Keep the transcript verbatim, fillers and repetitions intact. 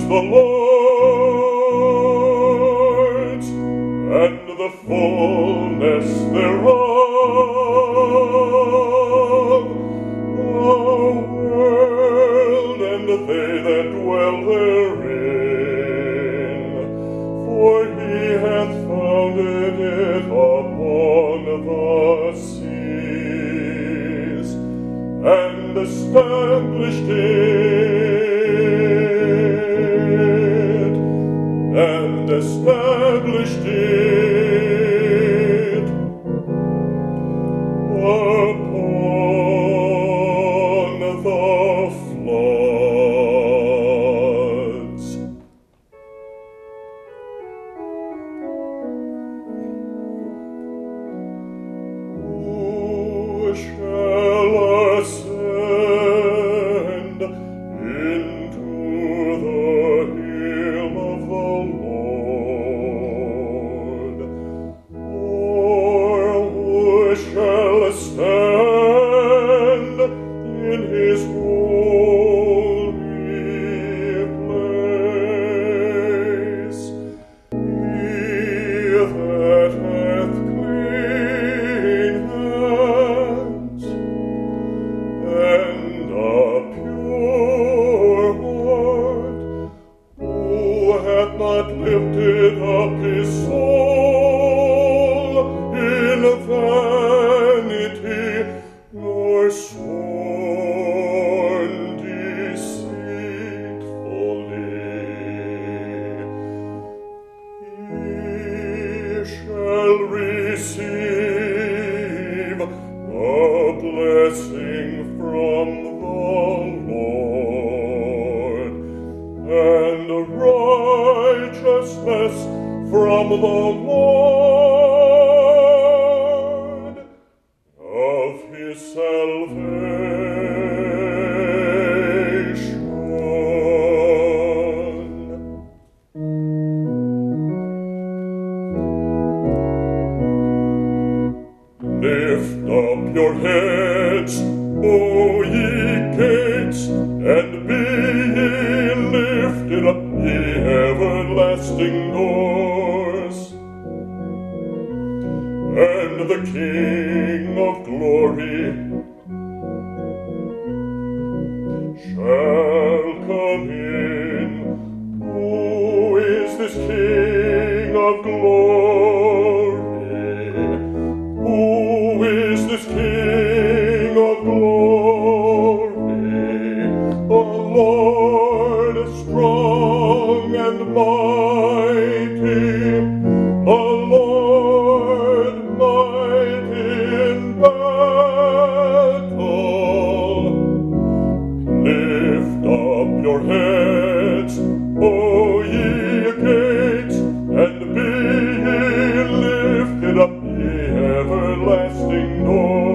the Lord's, and the fullness thereof, the world and they that dwell therein. For he hath founded it upon the seas, and established it, and established it upon the floods. Who shall ascend into the hill of the Lord? Or who shall stand in his holy place? He that hath clean hands and a pure heart, who hath not lifted up his soul in vanity, nor sworn deceitfully. He shall receive a blessing from the Lord, and a righteousness from the Lord of his salvation. Lift up your heads, O ye gates, and be ye lifted up, ye everlasting doors, and the King of glory shall come in. Who is this King of glory? Who is this King of glory? The Lord strong and mighty, the Lord mighty in battle. Lift up your heads, O ye gates, and be ye lifted up, ye everlasting doors.